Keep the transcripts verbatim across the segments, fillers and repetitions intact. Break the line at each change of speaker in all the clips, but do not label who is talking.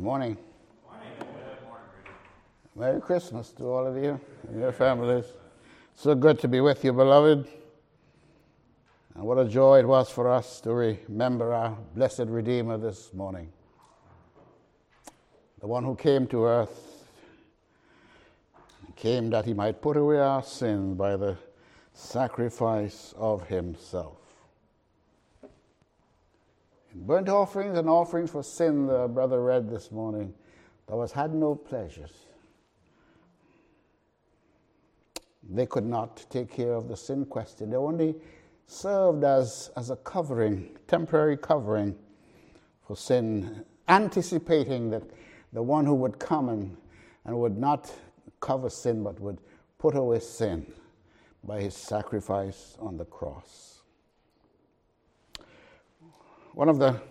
Morning. Merry Christmas to all of you and your families. So good to be with you, beloved. And what a joy it was for us to remember our blessed Redeemer this morning. The one who came to earth, came that he might put away our sins by the sacrifice of himself. In burnt offerings and offerings for sin, the brother read this morning, thou hast had no pleasures. They could not take care of the sin question. They only served as, as a covering, temporary covering for sin, anticipating that the one who would come and, and would not cover sin, but would put away sin by his sacrifice on the cross. One of the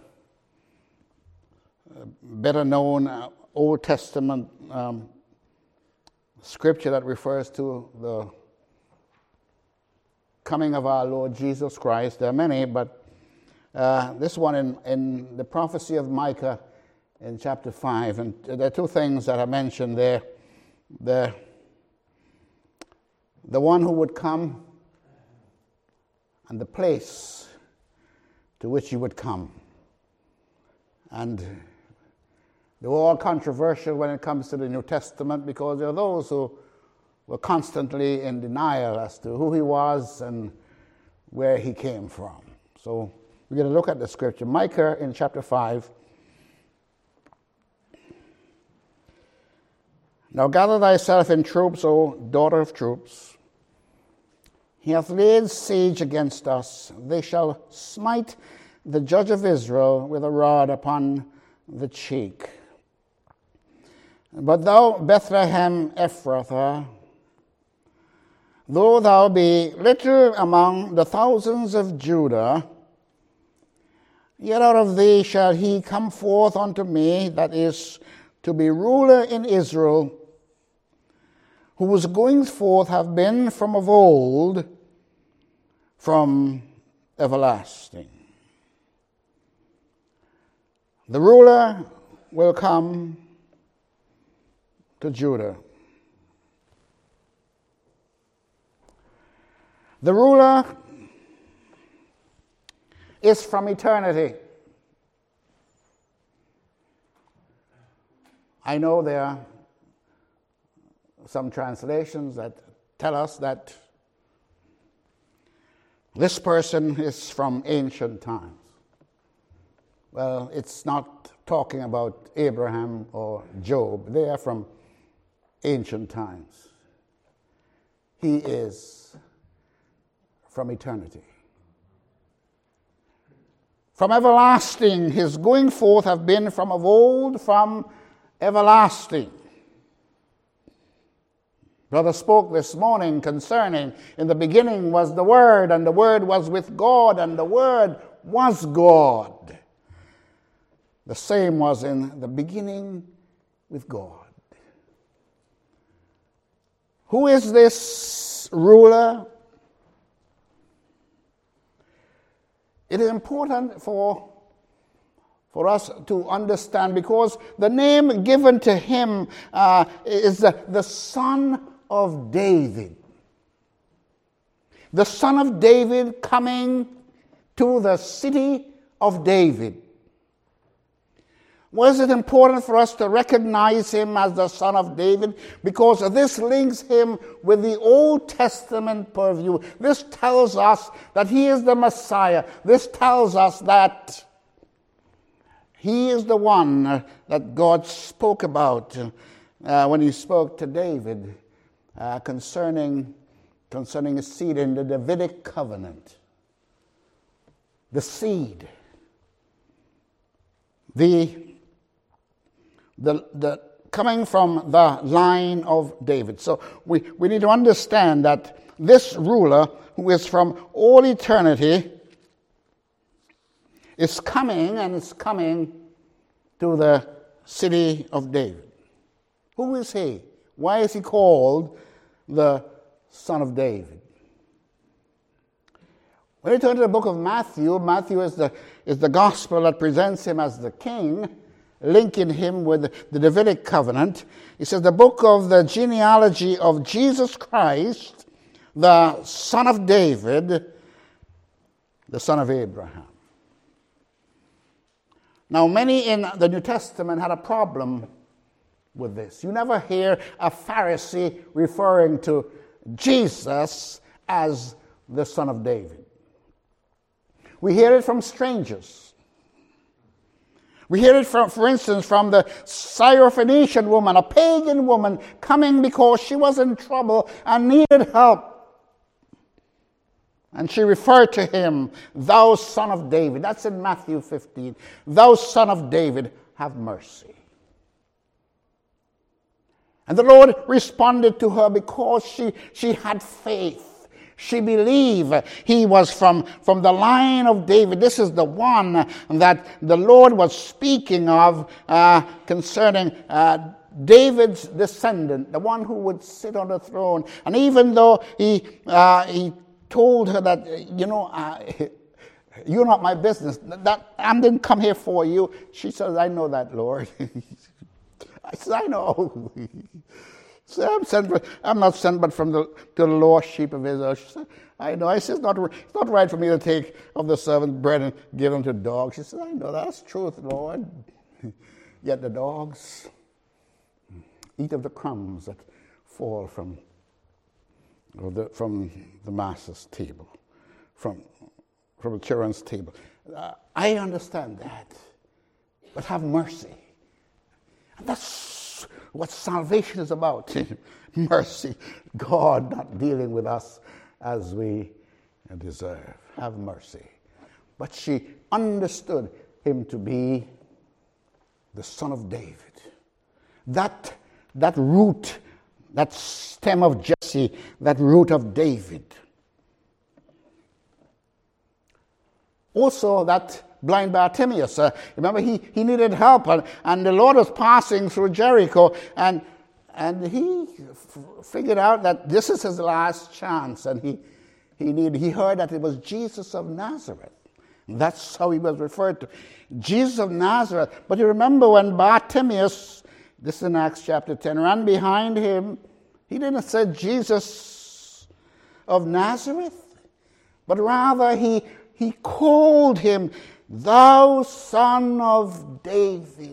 better known uh, Old Testament um, scripture that refers to the coming of our Lord Jesus Christ. There are many, but uh, this one in, in the prophecy of Micah in chapter five. And there are two things that are mentioned there. The, the one who would come and the place to which he would come. And they were all controversial when it comes to the New Testament, because there are those who were constantly in denial as to who he was and where he came from. So we're going to look at the scripture. Micah in chapter five. Now gather thyself in troops, O daughter of troops. He hath laid siege against us. They shall smite the judge of Israel with a rod upon the cheek. But thou, Bethlehem Ephrathah, though thou be little among the thousands of Judah, yet out of thee shall he come forth unto me, that is to be ruler in Israel, whose goings forth have been from of old, from everlasting. The ruler will come to Judah. The ruler is from eternity. I know there are some translations that tell us that this person is from ancient times. Well, it's not talking about Abraham or Job. They are from ancient times. He is from eternity. From everlasting, his going forth have been from of old, from everlasting. Brother spoke this morning concerning, in the beginning was the Word, and the Word was with God, and the Word was God. The same was in the beginning with God. Who is this ruler? It is important for, for us to understand, because the name given to him uh, is the, the Son of David. The Son of David coming to the city of David. Was it important for us to recognize him as the Son of David? Because this links him with the Old Testament purview. This tells us that he is the Messiah. This tells us that he is the one that God spoke about uh, when he spoke to David uh, concerning, concerning his seed in the Davidic covenant. The seed. The The, the coming from the line of David. So we, we need to understand that this ruler, who is from all eternity, is coming and is coming to the city of David. Who is he? Why is he called the Son of David? When you turn to the book of Matthew, Matthew is the, is the gospel that presents him as the king. linking him with the Davidic covenant. He says the book of the genealogy of Jesus Christ, the son of David, the son of Abraham. Now, many in the New Testament had a problem with this. You never hear a Pharisee referring to Jesus as the son of David. We hear it from strangers. We hear it, from, for instance, from the Syrophoenician woman, a pagan woman, coming because she was in trouble and needed help. And she referred to him, thou son of David. That's in Matthew fifteen. Thou son of David, have mercy. And the Lord responded to her because she, she had faith. She believed he was from, from the line of David. This is the one that the Lord was speaking of uh, concerning uh, David's descendant, the one who would sit on the throne. And even though he uh, he told her that, you know, uh, you're not my business. That I didn't come here for you. She says, I know that, Lord. I said, I know. So I'm, sent, I'm not sent but from the, to the lost sheep of Israel. She said, I know. I said, it's not, it's not right for me to take of the servant's bread and give them to dogs. She said, I know. That's truth, Lord. Yet the dogs eat of the crumbs that fall from Or the, from the master's table, from, from the children's table. Uh, I understand that, but have mercy. And that's what salvation is about. Mercy. God not dealing with us as we deserve. Have mercy. But she understood him to be the son of David. That, that root, that stem of Jesse, that root of David. Also, that blind Bartimaeus, uh, remember he, he needed help, and, and the Lord was passing through Jericho, and and he f- figured out that this is his last chance, and he he needed, he heard that it was Jesus of Nazareth. That's how he was referred to, Jesus of Nazareth. But you remember when Bartimaeus, this is in Acts chapter ten, ran behind him, he didn't say Jesus of Nazareth, but rather he, he called him, thou son of David,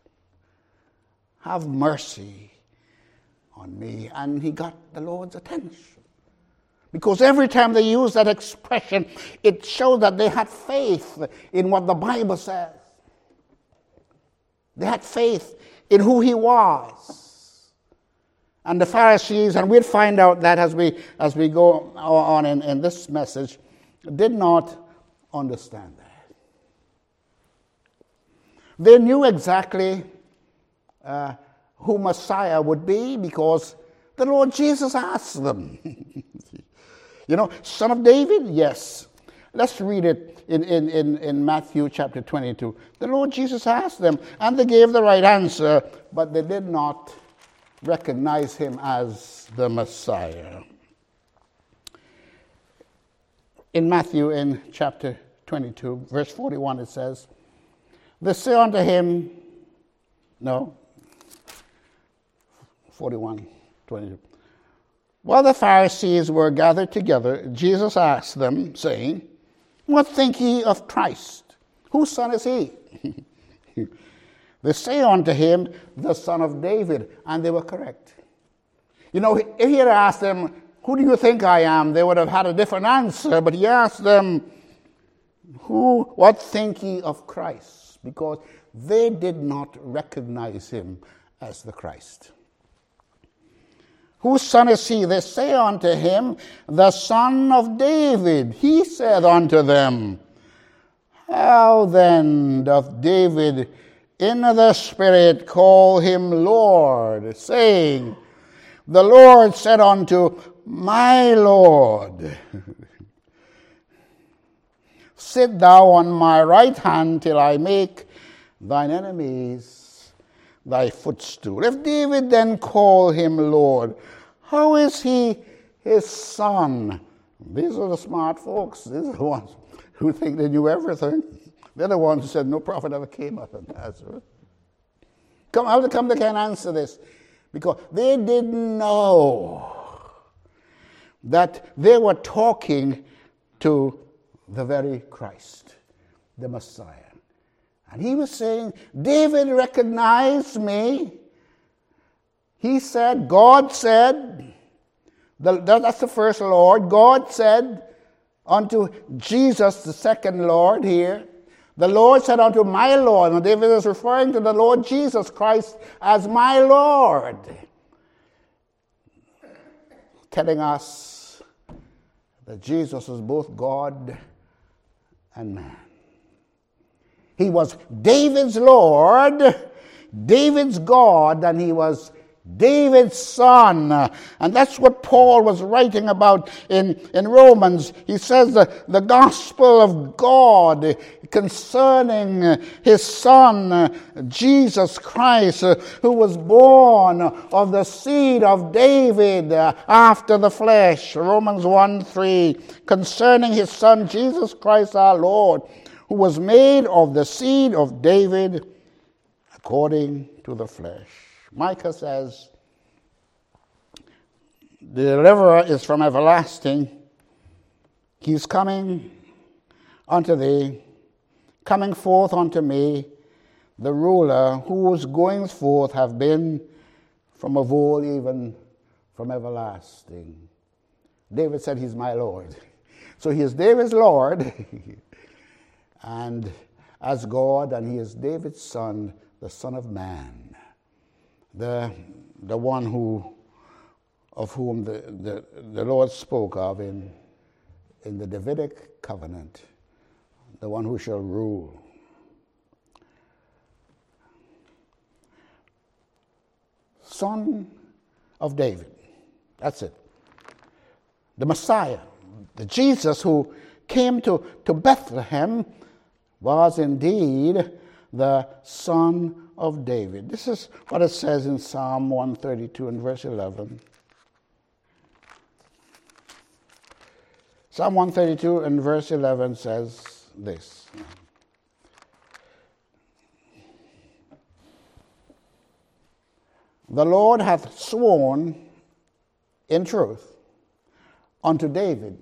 have mercy on me. And he got the Lord's attention. Because every time they used that expression, it showed that they had faith in what the Bible says. They had faith in who he was. And the Pharisees, and we'll find out that as we as we go on in, in this message, did not understand that. They knew exactly uh, who Messiah would be because the Lord Jesus asked them. You know, son of David? Yes. Let's read it in, in, in, in Matthew chapter twenty-two. The Lord Jesus asked them, and they gave the right answer, but they did not recognize him as the Messiah. In Matthew, in chapter twenty-two, verse forty-one, it says, they say unto him, no, forty-one, twenty-two. While the Pharisees were gathered together, Jesus asked them, saying, what think ye of Christ? Whose son is he? They say unto him, the son of David. And they were correct. You know, if he had asked them, who do you think I am? They would have had a different answer. But he asked them, who, what think ye of Christ? Because they did not recognize him as the Christ. Whose son is he? They say unto him, the son of David. He said unto them, how then doth David in the Spirit call him Lord, saying, the Lord said unto my Lord, sit thou on my right hand till I make thine enemies thy footstool. If David then call him Lord, how is he his son? These are the smart folks. These are the ones who think they knew everything. They're the ones who said no prophet ever came out of Nazareth. Come, how come they can't answer this? Because they didn't know that they were talking to the very Christ, the Messiah. And he was saying, David recognized me. He said, God said, the, that's the first Lord. God said unto Jesus, the second Lord here. The Lord said unto my Lord. And David is referring to the Lord Jesus Christ as my Lord. Telling us that Jesus is both God and man. He was David's Lord, David's God, and he was David's son. And that's what Paul was writing about in, in Romans. He says the, the gospel of God concerning his son, Jesus Christ, who was born of the seed of David after the flesh. Romans one three, concerning his son, Jesus Christ our Lord, who was made of the seed of David according to the flesh. Micah says, the deliverer is from everlasting. He is coming unto thee, coming forth unto me, the ruler whose goings forth have been from of old, even from everlasting. David said, he's my Lord. So he is David's Lord, and as God, and he is David's son, the Son of Man. The, the one who, of whom the, the, the Lord spoke of in, in the Davidic covenant, the one who shall rule. Son of David. That's it. The Messiah, the Jesus who came to, to Bethlehem, was indeed the Son of David. This is what it says in Psalm one thirty-two and verse eleven. Psalm one thirty-two and verse eleven says this. The Lord hath sworn in truth unto David,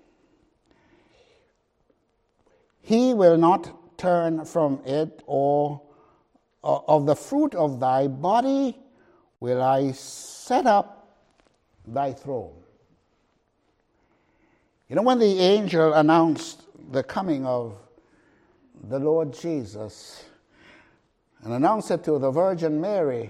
he will not turn from it, or uh, of the fruit of thy body will I set up thy throne. You know, when the angel announced the coming of the Lord Jesus and announced it to the Virgin Mary,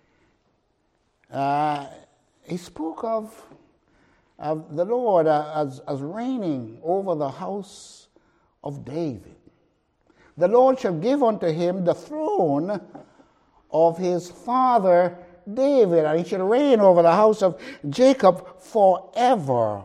uh, he spoke of, of the Lord as, as reigning over the house of David. The Lord shall give unto him the throne of his father David, and he shall reign over the house of Jacob forever.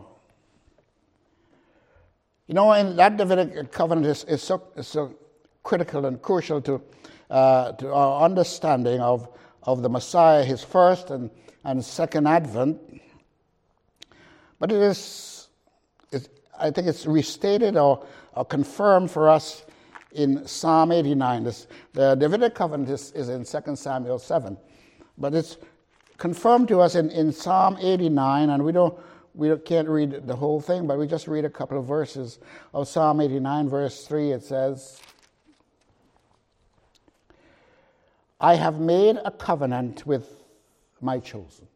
You know, and that Davidic covenant is, is, so, is so critical and crucial to, uh, to our understanding of, of the Messiah, his first and, and second advent. But it is, it, I think it's restated or, or confirmed for us in Psalm eighty-nine. This, the Davidic covenant is, is in Second Samuel seven. But it's confirmed to us in, in Psalm eighty-nine, and we don't we can't read the whole thing, but we just read a couple of verses of Psalm eighty-nine, verse three. It says, I have made a covenant with my chosen.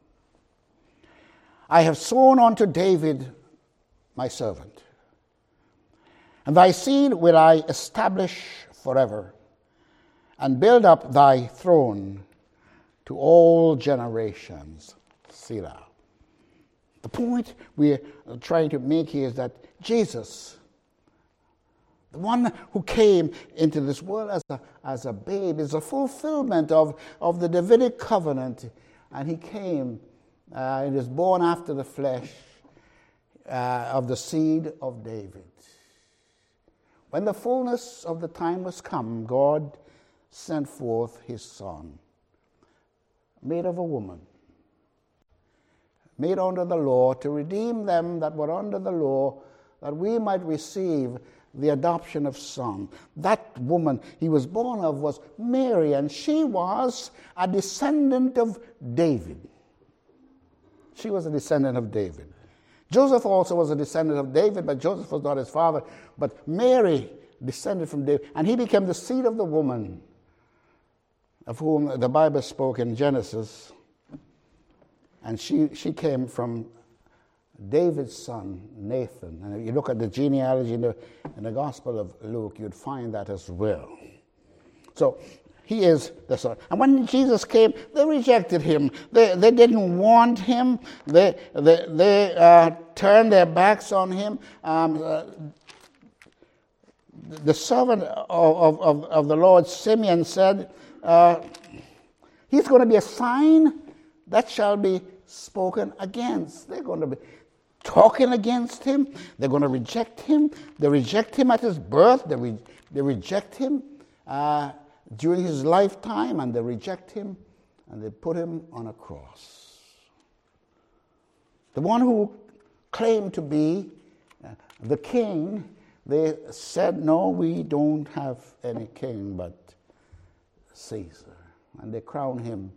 I have sworn unto David, my servant. And thy seed will I establish forever, and build up thy throne to all generations. Selah. The point we're trying to make here is that Jesus, the one who came into this world as a, as a babe, is a fulfillment of, of the Davidic covenant. And he came uh, and is born after the flesh uh, of the seed of David. When the fullness of the time was come, God sent forth his Son, made of a woman, made under the law, to redeem them that were under the law, that we might receive the adoption of son. That woman he was born of was Mary, and she was a descendant of David. She was a descendant of David. Joseph also was a descendant of David, but Joseph was not his father. But Mary descended from David, and he became the seed of the woman of whom the Bible spoke in Genesis. And she, she came from David's son, Nathan. And if you look at the genealogy in the, in the Gospel of Luke, you'd find that as well. So he is the son. And when Jesus came, they rejected him. They, they didn't want him. They, they, they uh, turned their backs on him. Um, uh, the servant of, of, of the Lord, Simeon, said, uh, he's going to be a sign that shall be spoken against. They're going to be talking against him. They're going to reject him. They reject him at his birth. They, re- they reject him uh, during his lifetime, and they reject him, and they put him on a cross. The one who claimed to be uh, the king, they said, no, we don't have any king but Caesar. And they crowned him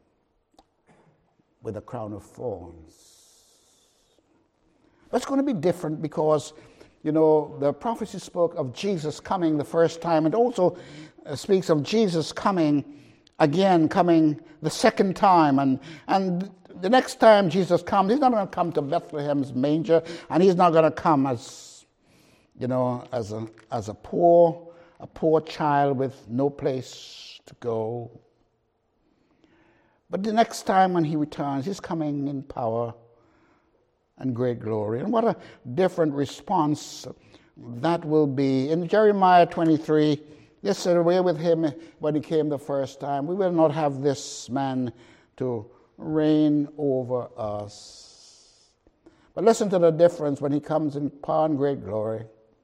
with a crown of thorns. But it's going to be different because, you know, the prophecy spoke of Jesus coming the first time, and also uh, speaks of Jesus coming again, coming the second time. And, and the next time Jesus comes, he's not going to come to Bethlehem's manger, and he's not going to come as, you know, as a, as a poor, a poor child with no place to go. But the next time when he returns, he's coming in power and great glory. And what a different response that will be. In Jeremiah twenty-three, they said, away with him when he came the first time. We will not have this man to reign over us. But listen to the difference when he comes in power and great glory.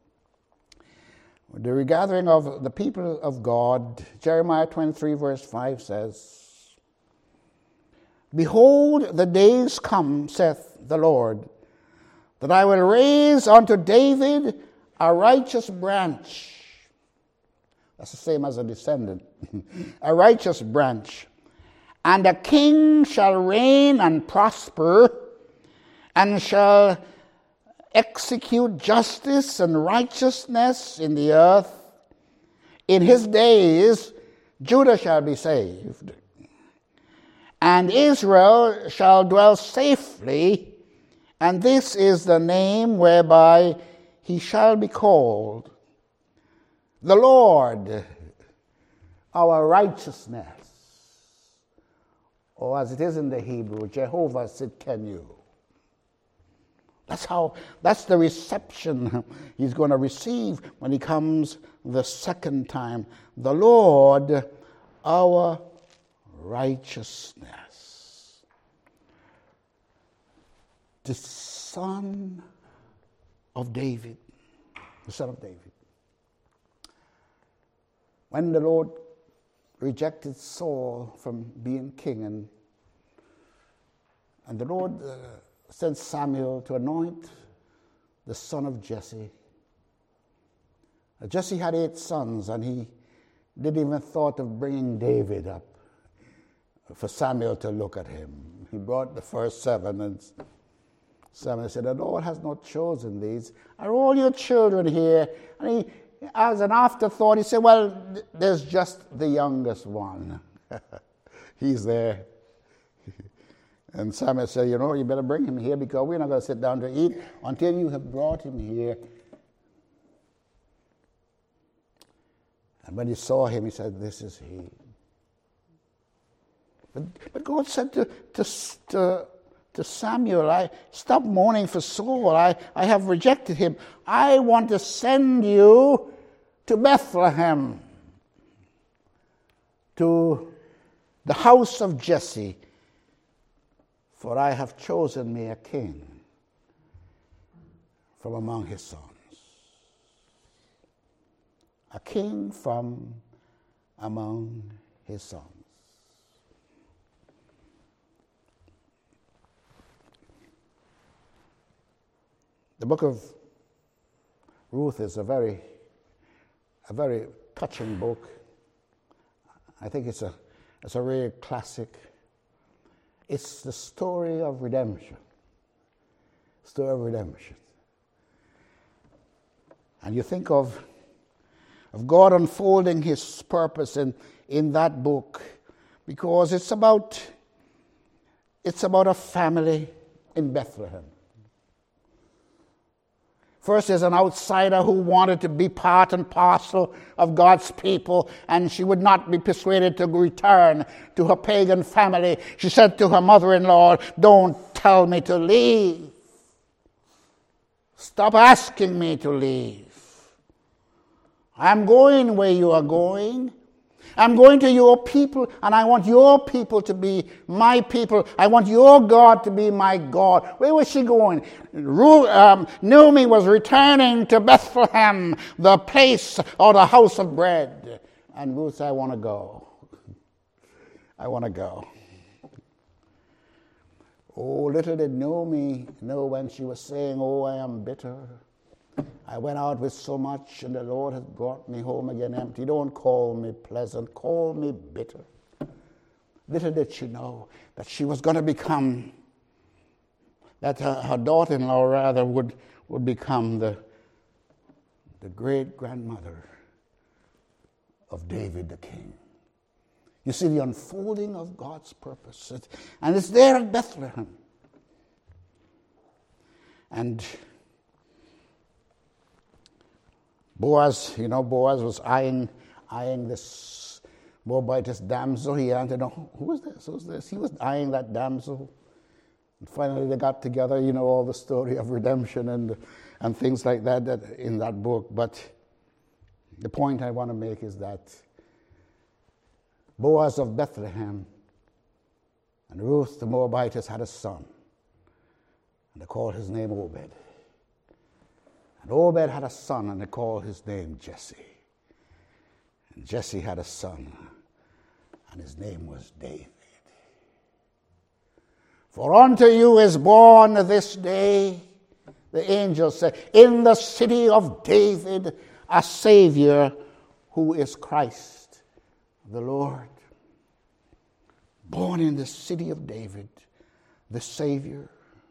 The regathering of the people of God, Jeremiah twenty-three verse five says, behold, the days come, saith the Lord, that I will raise unto David a righteous branch. That's the same as a descendant. A righteous branch. And a king shall reign and prosper, and shall execute justice and righteousness in the earth. In his days, Judah shall be saved, and Israel shall dwell safely, and this is the name whereby he shall be called, the Lord, our righteousness. Or as it is in the Hebrew, Jehovah Sidkenu. That's how, that's the reception he's going to receive when he comes the second time. The Lord, our righteousness. The son of David. The son of David. When the Lord rejected Saul from being king, and, and the Lord uh, sent Samuel to anoint the son of Jesse. Uh, Jesse had eight sons, and he didn't even thought of bringing David up for Samuel to look at him. He brought the first seven, and Samuel said, the Lord has not chosen these. Are all your children here? And he, as an afterthought, he said, well, there's just the youngest one. He's there. And Samuel said, you know, you better bring him here, because we're not going to sit down to eat until you have brought him here. And when he saw him, he said, this is he. But, but God said to, to, to, to Samuel, I stop mourning for Saul. I, I have rejected him. I want to send you to Bethlehem, to the house of Jesse, for I have chosen me a king from among his sons. A king from among his sons. The book of Ruth is a very, a very touching book. I think it's a, it's a real classic. It's the story of redemption. Story of redemption. And you think of, of God unfolding his purpose in, in that book, because it's about, it's about a family in Bethlehem. First, there's an outsider who wanted to be part and parcel of God's people, and she would not be persuaded to return to her pagan family. She said to her mother-in-law, "Don't tell me to leave. Stop asking me to leave. I'm going where you are going. I'm going to your people, and I want your people to be my people. I want your God to be my God." Where was she going? Ru- um, Naomi was returning to Bethlehem, the place or the house of bread. And Ruth said, "I want to go. I want to go." Oh, little did Naomi know when she was saying, "Oh, I am bitter. I went out with so much, and the Lord has brought me home again empty. Don't call me pleasant, call me bitter." Little did she know that she was going to become, that her, her daughter-in-law rather would, would become the, the great-grandmother of David the king. You see the unfolding of God's purpose. It, and it's there at Bethlehem. And Boaz, you know, Boaz was eyeing, eyeing this Moabitess damsel. He wanted to know, who is this? Who's this? He was eyeing that damsel. And finally they got together, you know, all the story of redemption and, and things like that, that in that book. But the point I want to make is that Boaz of Bethlehem and Ruth the Moabitess had a son. And they called his name Obed. And Obed had a son, and they called his name Jesse. And Jesse had a son, and his name was David. For unto you is born this day, the angel said, in the city of David, a Savior who is Christ the Lord. Born in the city of David, the Savior.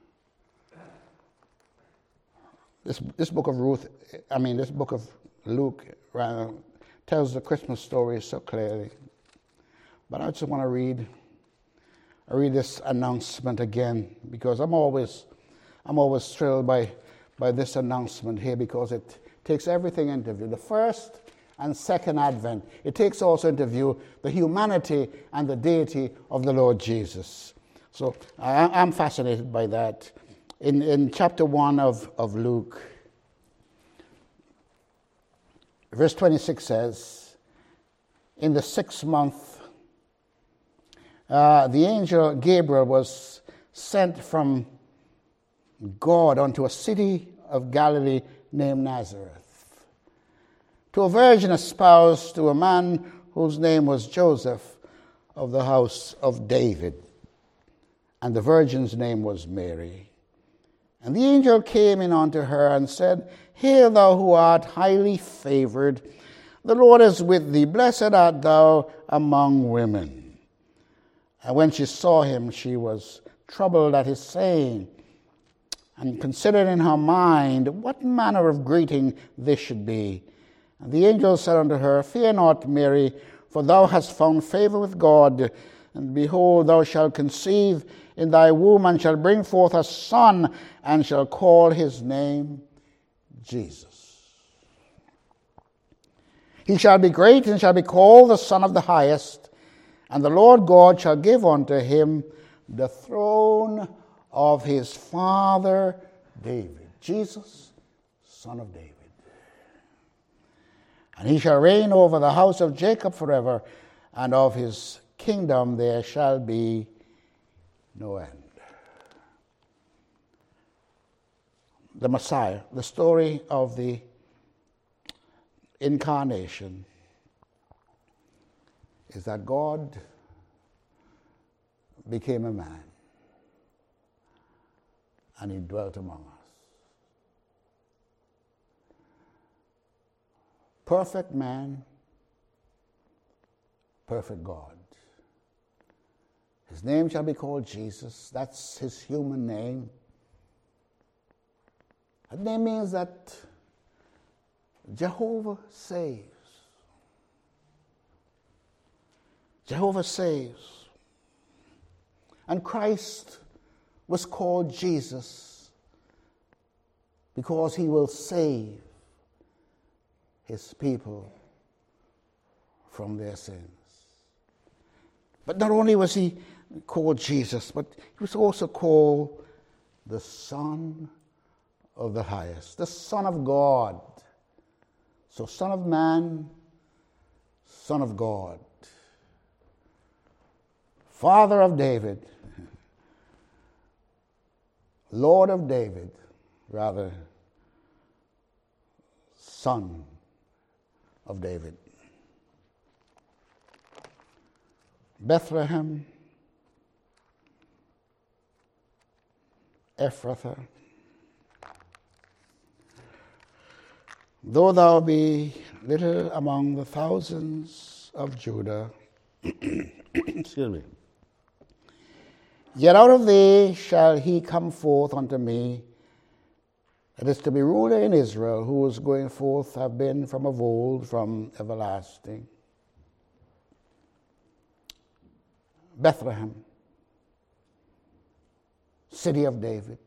This, this book of Ruth, I mean, this book of Luke rather, tells the Christmas story so clearly. But I just want to read, I read this announcement again, because I'm always, I'm always thrilled by, by this announcement here, because it takes everything into view. The first and second advent. It takes also into view the humanity and the deity of the Lord Jesus. So I, I'm fascinated by that. In, in chapter one of, of Luke, verse twenty-six says, in the sixth month, uh, the angel Gabriel was sent from God unto a city of Galilee named Nazareth, to a virgin espoused to a man whose name was Joseph, of the house of David. And the virgin's name was Mary. And the angel came in unto her and said, Hail, thou who art highly favored, the Lord is with thee. Blessed art thou among women. And when she saw him, she was troubled at his saying, and considered in her mind what manner of greeting this should be. And the angel said unto her, Fear not, Mary, for thou hast found favor with God. And behold, thou shalt conceive in thy womb, and shall bring forth a son, and shall call his name Jesus. He shall be great, and shall be called the Son of the Highest. And the Lord God shall give unto him the throne of his father David. Jesus, son of David. And he shall reign over the house of Jacob forever, and of his kingdom there shall be no end. The Messiah, the story of the incarnation, is that God became a man and he dwelt among us. perfect man, perfect God. His name shall be called Jesus. That's his human name. That name means that Jehovah saves. Jehovah saves. And Christ was called Jesus because he will save his people from their sins. But not only was he called Jesus, but he was also called the Son of the Highest, the Son of God. So Son of Man, Son of God, Father of David, Lord of David, rather, Son of David. Bethlehem, Ephrathah, though thou be little among the thousands of Judah, excuse me, yet out of thee shall he come forth unto me, that is to be ruler in Israel, whose going forth have been from of old, from everlasting. Bethlehem, city of David.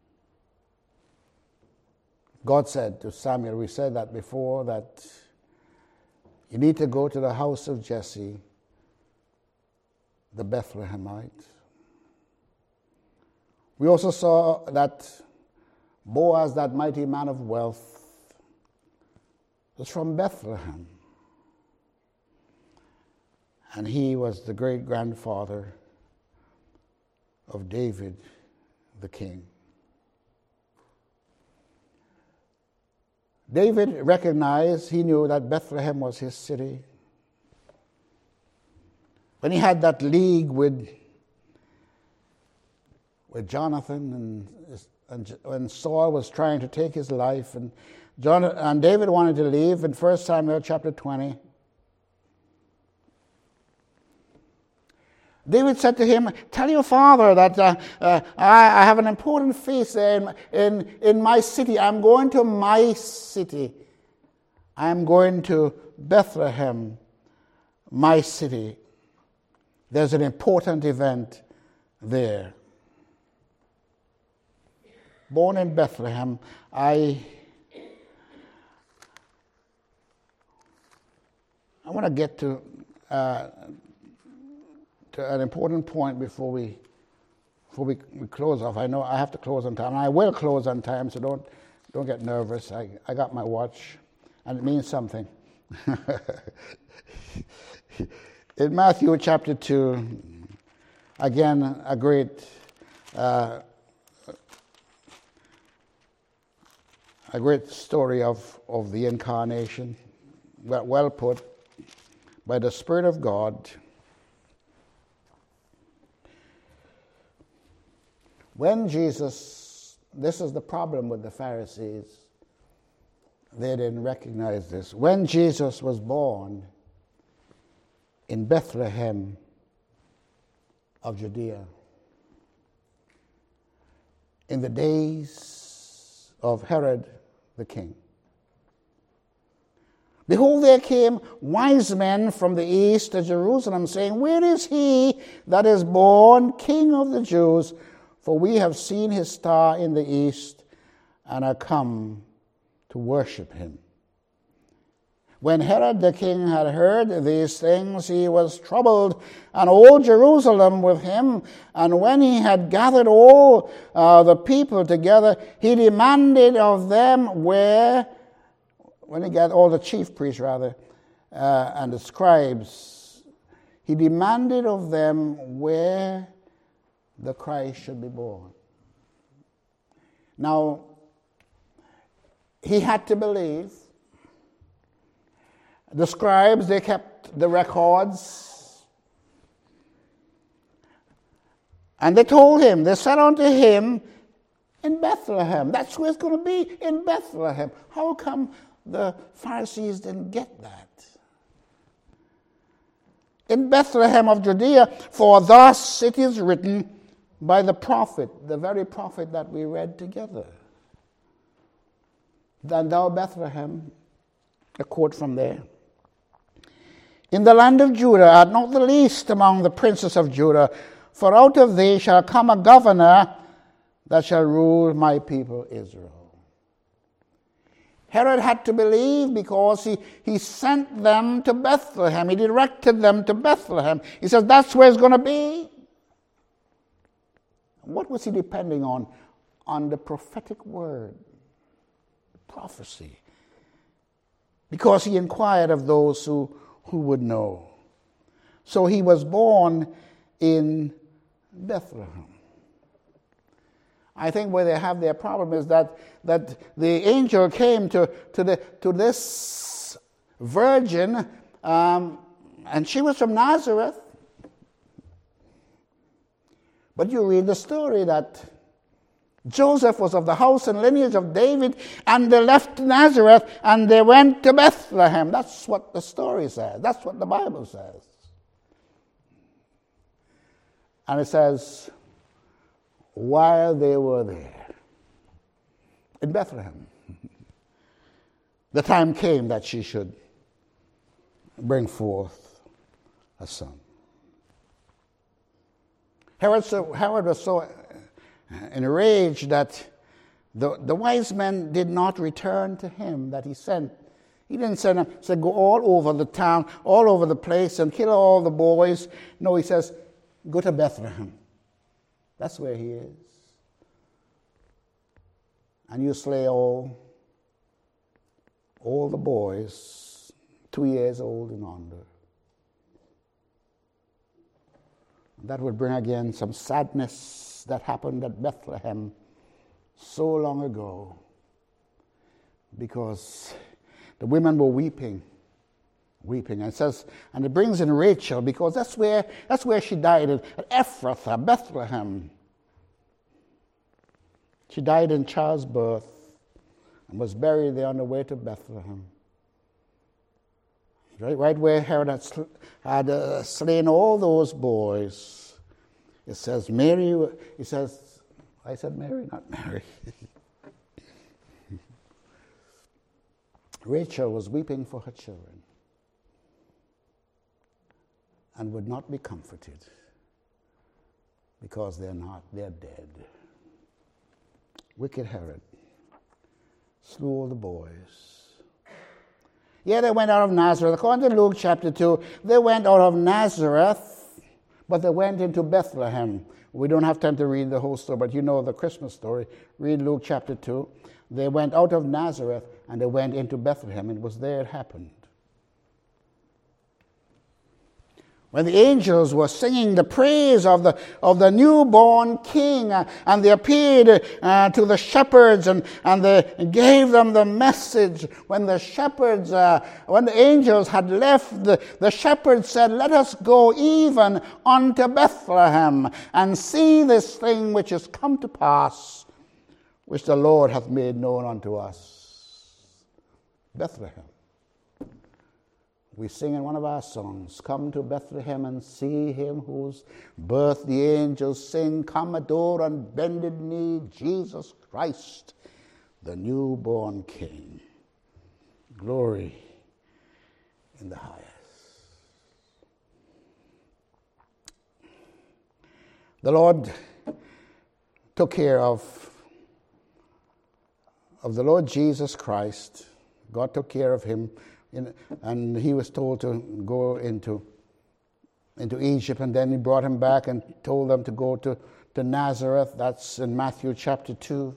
God said to Samuel, we said that before, that you need to go to the house of Jesse, the Bethlehemite. We also saw that Boaz, that mighty man of wealth, was from Bethlehem. And he was the great-grandfather of David, the king. David recognized, he knew that Bethlehem was his city. When he had that league with, with Jonathan, and, and when Saul was trying to take his life, and, John, and David wanted to leave in First Samuel chapter twenty, David said to him, tell your father that uh, uh, I, I have an important feast in, in, in my city. I'm going to my city. I'm going to Bethlehem, my city. There's an important event there. Born in Bethlehem, I, I want to get to... Uh, an important point before we before we, we close off. I know I have to close on time. I will close on time, so don't don't get nervous. I, I got my watch, and it means something. In Matthew chapter two, again, a great uh, a great story of, of the incarnation, well, well put, by the Spirit of God. When Jesus, this is the problem with the Pharisees, they didn't recognize this. When Jesus was born in Bethlehem of Judea, in the days of Herod the king, behold, there came wise men from the east to Jerusalem, saying, where is he that is born King of the Jews? For we have seen his star in the east and are come to worship him. When Herod the king had heard these things, he was troubled, and all Jerusalem with him. And when he had gathered all uh, the people together, he demanded of them where, when he gathered all the chief priests rather, uh, and the scribes, he demanded of them where the Christ should be born. Now, he had to believe. The scribes, they kept the records. And they told him, they said unto him, in Bethlehem. That's where it's going to be, in Bethlehem. How come the Pharisees didn't get that. In Bethlehem of Judea, for thus it is written by the prophet, the very prophet that we read together. Then thou Bethlehem, a quote from there, in the land of Judah art not the least among the princes of Judah, for out of thee shall come a governor that shall rule my people Israel. Herod had to believe because he, he sent them to Bethlehem. He directed them to Bethlehem. He says, that's where it's going to be. What was he depending on? On the prophetic word, prophecy. Because he inquired of those who, who would know. So he was born in Bethlehem. I think where they have their problem is that, that the angel came to, to, the, to this virgin, um, and she was from Nazareth. But you read the story that Joseph was of the house and lineage of David, and they left Nazareth and they went to Bethlehem. That's what the story says. That's what the Bible says. And it says, while they were there in Bethlehem, the time came that she should bring forth a son. Herod, so, Herod was so enraged that the, the wise men did not return to him that he sent. He didn't send them, said, go all over the town, all over the place, and kill all the boys. No, he says, go to Bethlehem. That's where he is. And you slay all, all the boys, two years old and under. That would bring again some sadness that happened at Bethlehem so long ago, because the women were weeping, weeping. And it says, and it brings in Rachel, because that's where that's where she died, at Ephrathah, Bethlehem. She died in childbirth and was buried there on the way to Bethlehem. Right, right where Herod had, sl- had uh, slain all those boys. It says Mary, it says, I said Mary, not Mary. Rachel was weeping for her children and would not be comforted because they're not, they're dead. Wicked Herod slew all the boys. Yeah, they went out of Nazareth. According to Luke chapter two, they went out of Nazareth, but they went into Bethlehem. We don't have time to read the whole story, but you know the Christmas story. Read Luke chapter two. They went out of Nazareth and they went into Bethlehem. It was there it happened. When the angels were singing the praise of the of the newborn king, uh, and they appeared uh, to the shepherds and, and they gave them the message. When the shepherds, uh, when the angels had left, the, the shepherds said, let us go even unto Bethlehem and see this thing which is come to pass, which the Lord hath made known unto us. Bethlehem. We sing in one of our songs, come to Bethlehem and see him whose birth the angels sing, come adore on bended knee, Jesus Christ, the newborn King. Glory in the highest. The Lord took care of, of the Lord Jesus Christ. God took care of him. In, and he was told to go into, into Egypt, and then he brought him back and told them to go to, to Nazareth. That's in Matthew chapter two.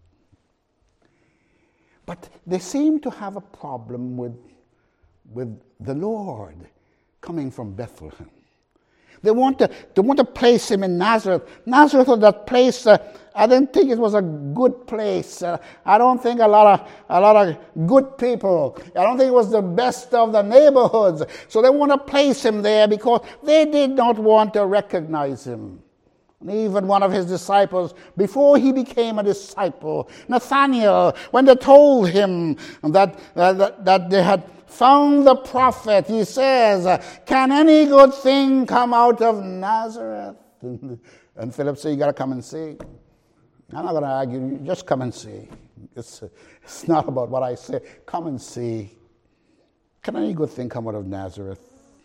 But they seem to have a problem with, with the Lord coming from Bethlehem. They want to, they want to place him in Nazareth. Nazareth was that place, uh, I didn't think it was a good place. Uh, I don't think a lot of a lot of good people. I don't think it was the best of the neighborhoods. So they want to place him there because they did not want to recognize him Even one of his disciples, before he became a disciple, Nathanael, when they told him that, uh, that, that they had found the prophet, he says, can any good thing come out of Nazareth? And Philip said, you got to come and see. I'm not going to argue, just come and see. It's, it's not about what I say. Come and see. Can any good thing come out of Nazareth?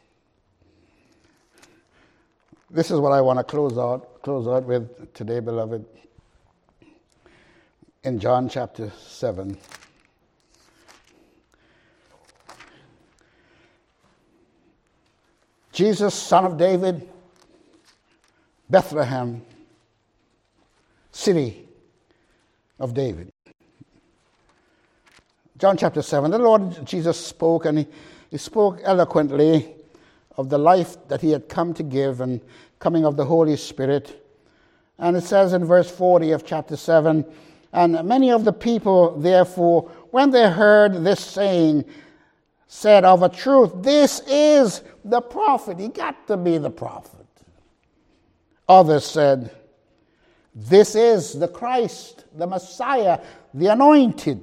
This is what I want to close out, close out with today, beloved. In John chapter seven. Jesus, son of David, Bethlehem, city of David. John chapter seven, the Lord Jesus spoke, and he, he spoke eloquently of the life that he had come to give and coming of the Holy Spirit. And it says in verse forty of chapter seven, and many of the people, therefore, when they heard this saying, said of a truth, this is the prophet. He got to be the prophet. Others said, this is the Christ, the Messiah, the anointed.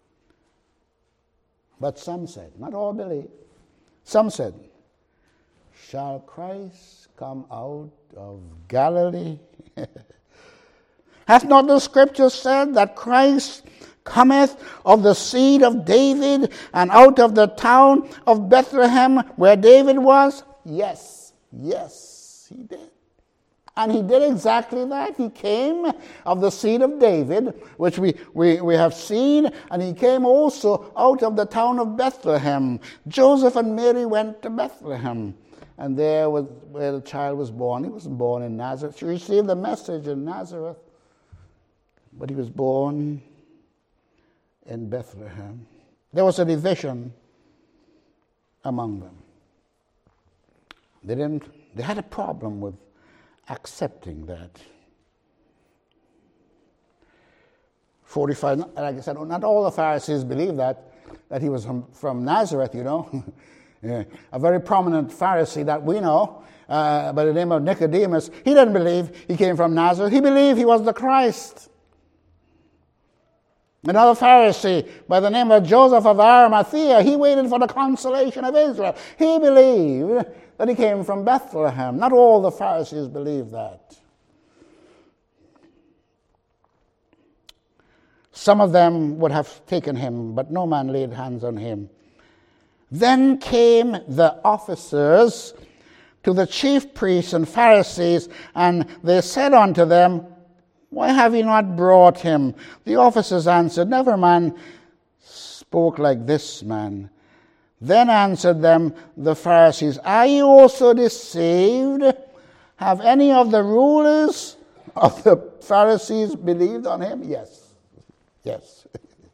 But some said, not all believe, some said, shall Christ come out of Galilee? Hath not the scripture said that Christ cometh of the seed of David and out of the town of Bethlehem where David was? Yes, yes, he did. And he did exactly that. He came of the seed of David, which we, we, we have seen, and he came also out of the town of Bethlehem. Joseph and Mary went to Bethlehem, and there was where the child was born. He wasn't born in Nazareth. She received the message in Nazareth, but he was born in Bethlehem. There was a division among them. They didn't. They had a problem with accepting that. forty-five, like I said, not all the Pharisees believed that, that he was from, from Nazareth, you know. Yeah. A very prominent Pharisee that we know, uh, by the name of Nicodemus, he didn't believe he came from Nazareth. He believed he was the Christ. Another Pharisee by the name of Joseph of Arimathea, he waited for the consolation of Israel. He believed that he came from Bethlehem. Not all the Pharisees believed that. Some of them would have taken him, but no man laid hands on him. Then came the officers to the chief priests and Pharisees, and they said unto them, why have ye not brought him? The officers answered, never man spoke like this man. Then answered them the Pharisees, are ye also deceived? Have any of the rulers of the Pharisees believed on him? Yes. Yes.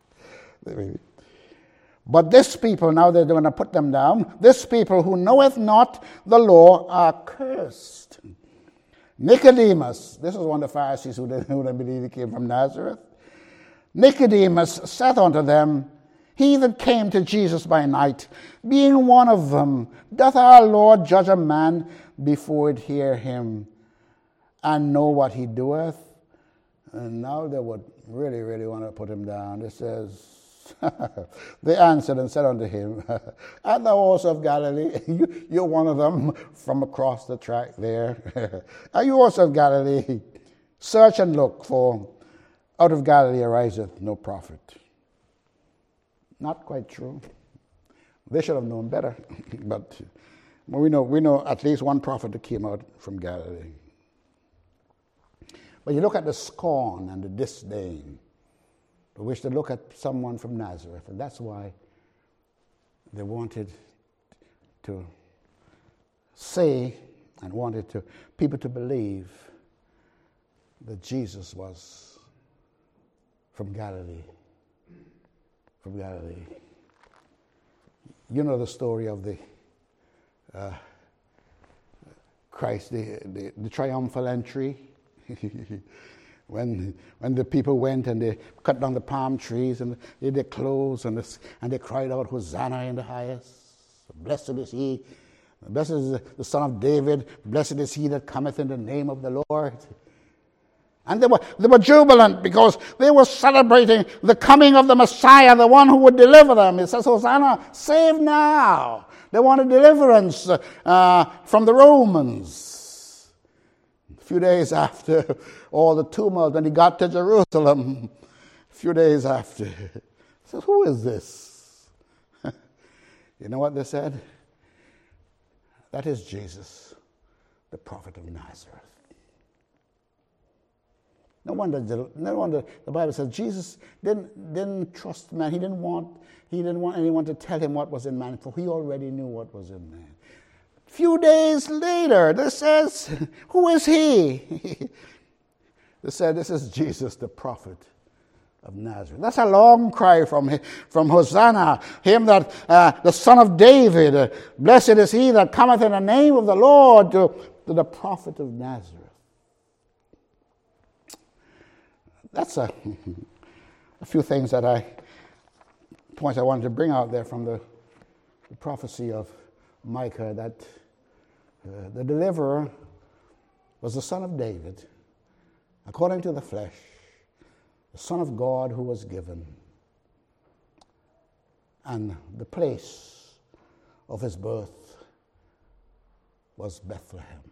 But this people, now they're going to put them down, this people who knoweth not the law are cursed. Nicodemus, this is one of the Pharisees who didn't, who didn't believe he came from Nazareth. Nicodemus saith unto them, he that came to Jesus by night, being one of them, doth our Lord judge a man before it hear him, and know what he doeth? And now they would really, really want to put him down. It says, they answered and said unto him, art thou also of Galilee? You, you're one of them from across the track there. Are you also of Galilee? Search and look, for out of Galilee ariseth no prophet. Not quite true. They should have known better. But we know, we know at least one prophet that came out from Galilee. But you look at the scorn and the disdain. They wish to look at someone from Nazareth, and that's why they wanted to say and wanted to people to believe that Jesus was from Galilee. From Galilee. You know the story of the uh, Christ, the, the, the triumphal entry. When when the people went and they cut down the palm trees and they did their clothes and, this, and they cried out, Hosanna in the highest. Blessed is he. Blessed is the son of David. Blessed is he that cometh in the name of the Lord. And they were, they were jubilant because they were celebrating the coming of the Messiah, the one who would deliver them. It says, Hosanna, save now. They wanted deliverance uh, from the Romans. A few days after all the tumult, when he got to Jerusalem, a few days after, he says, who is this? You know what they said? That is Jesus, the prophet of Nazareth. No wonder, no wonder the Bible says Jesus didn't, didn't trust man. He didn't want he didn't want anyone to tell him what was in man, for he already knew what was in man. A few days later, this says, who is he? They said, this is Jesus, the prophet of Nazareth. That's a long cry from, from Hosanna, him that uh, the son of David. Uh, blessed is he that cometh in the name of the Lord, to, to the prophet of Nazareth. That's a, a few things that I, points I wanted to bring out there from the, the prophecy of Micah, that uh, the deliverer was the son of David, according to the flesh, the Son of God who was given. And the place of his birth was Bethlehem.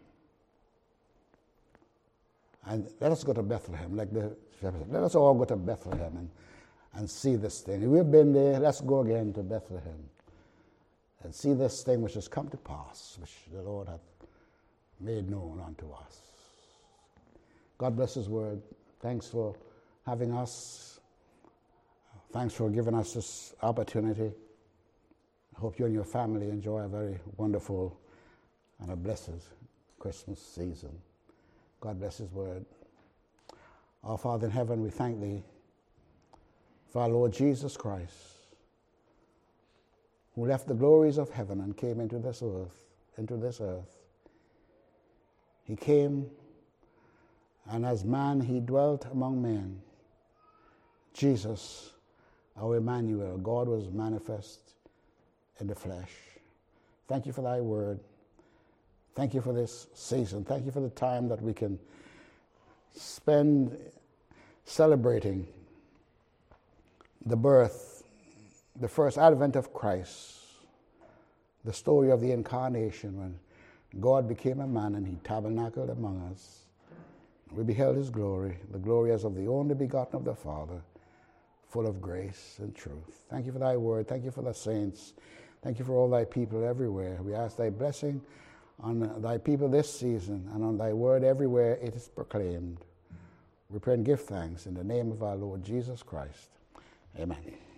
And let us go to Bethlehem, like the let us all go to Bethlehem and, and see this thing. We've been there, let's go again to Bethlehem and see this thing which has come to pass, which the Lord hath made known unto us. God bless his word. Thanks for having us. Thanks for giving us this opportunity. I hope you and your family enjoy a very wonderful and a blessed Christmas season. God bless his word. Our Father in heaven, we thank thee for our Lord Jesus Christ, who left the glories of heaven and came into this earth, into this earth. He came, and as man he dwelt among men. Jesus, our Emmanuel, God was manifest in the flesh. Thank you for thy word. Thank you for this season. Thank you for the time that we can spend celebrating the birth, the first advent of Christ, the story of the incarnation when God became a man and he tabernacled among us. We beheld his glory, the glory as of the only begotten of the Father, full of grace and truth. Thank you for thy word. Thank you for the saints. Thank you for all thy people everywhere. We ask thy blessing on thy people this season, and on thy word everywhere it is proclaimed. We pray and give thanks in the name of our Lord Jesus Christ. Amen.